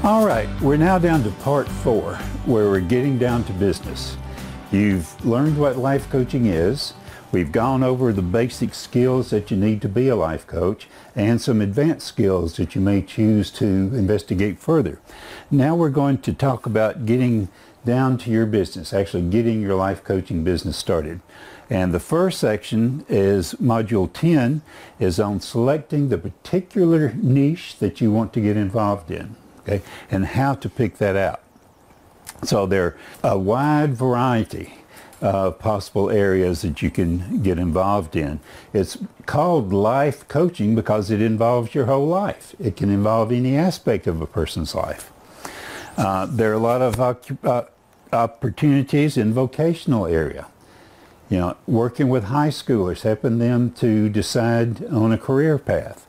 All right, we're now down to part 4, where we're getting down to business. You've learned what life coaching is. We've gone over the basic skills that you need to be a life coach and some advanced skills that you may choose to investigate further. Now we're going to talk about getting down to your business, actually getting your life coaching business started. And the first section is Module 10, is on selecting the particular niche that you want to get involved in, okay, and how to pick that out. So there are a wide variety of possible areas that you can get involved in. It's called life coaching because it involves your whole life. It can involve any aspect of a person's life. There are a lot of opportunities in vocational area. You know, working with high schoolers, helping them to decide on a career path.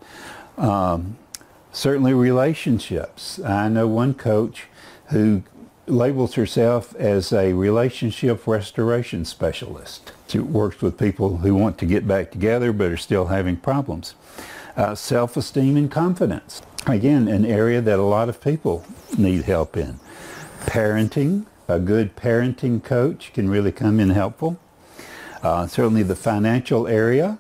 Certainly relationships. I know one coach who labels herself as a relationship restoration specialist. She works with people who want to get back together but are still having problems. Self-esteem and confidence. Again, an area that a lot of people need help in. Parenting. A good parenting coach can really come in helpful. Certainly the financial area.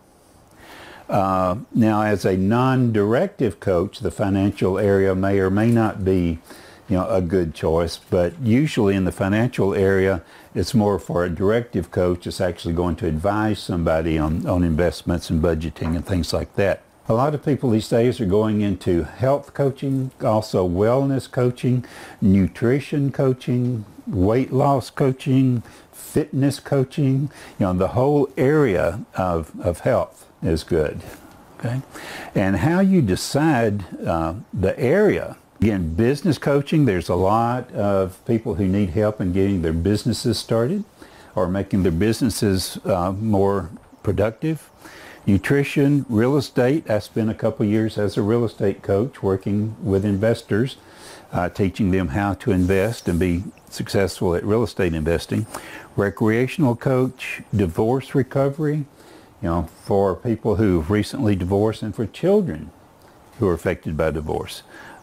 Now, as a non-directive coach, the financial area may or may not be, you know, a good choice, but usually in the financial area, it's more for a directive coach. It's actually going to advise somebody on investments and budgeting and things like that. A lot of people these days are going into health coaching, also wellness coaching, nutrition coaching, weight loss coaching, fitness coaching. You know, the whole area of health is good. Okay, and how you decide the area. Again, business coaching, there's a lot of people who need help in getting their businesses started or making their businesses more productive. Nutrition, real estate. I spent a couple years as a real estate coach working with investors, teaching them how to invest and be successful at real estate investing. Recreational coach, divorce recovery, you know, for people who've recently divorced and for children who are affected by divorce.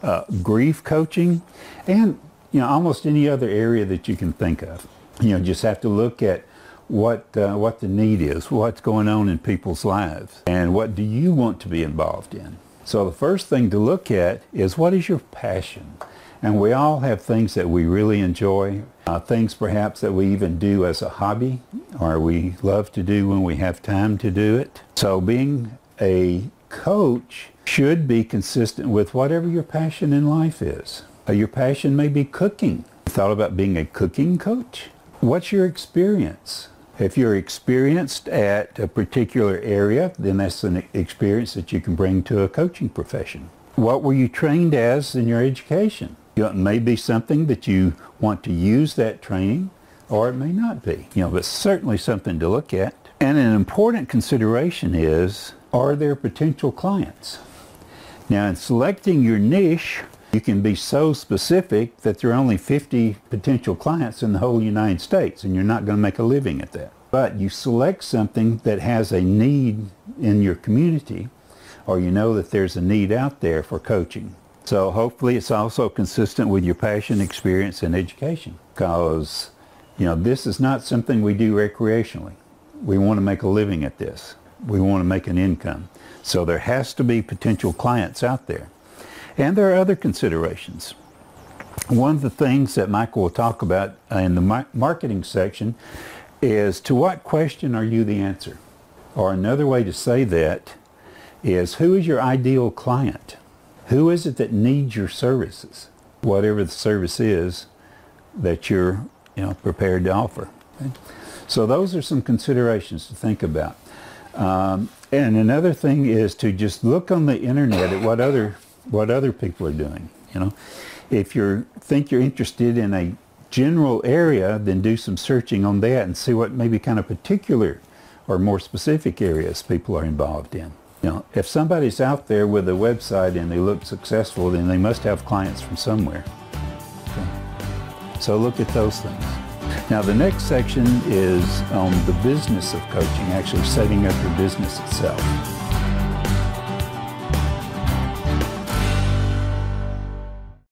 Grief coaching, and, you know, almost any other area that you can think of. You know, just have to look at what the need is, what's going on in people's lives, and what do you want to be involved in. So the first thing to look at is, what is your passion? And we all have things that we really enjoy, things perhaps that we even do as a hobby, or we love to do when we have time to do it. So being a coach should be consistent with whatever your passion in life is. Your passion may be cooking. Thought about being a cooking coach? What's your experience? If you're experienced at a particular area, then that's an experience that you can bring to a coaching profession. What were you trained as in your education? You know, it may be something that you want to use that training, or it may not be. You know, but certainly something to look at. And an important consideration is, are there potential clients? Now, in selecting your niche, you can be so specific that there are only 50 potential clients in the whole United States, and you're not going to make a living at that. But you select something that has a need in your community, or you know that there's a need out there for coaching. So hopefully it's also consistent with your passion, experience, and education. Because, you know, this is not something we do recreationally. We want to make a living at this. We want to make an income. So there has to be potential clients out there. And there are other considerations. One of the things that Michael will talk about in the marketing section is, to what question are you the answer? Or another way to say that is, who is your ideal client? Who is it that needs your services? Whatever the service is that you're, you know, prepared to offer. Okay? So those are some considerations to think about. And another thing is to just look on the internet at what other people are doing. You know, if you think you're interested in a general area, then do some searching on that and see what maybe kind of particular or more specific areas people are involved in. You know, if somebody's out there with a website and they look successful, then they must have clients from somewhere. Okay. So look at those things. Now the next section is on the business of coaching, actually setting up your business itself.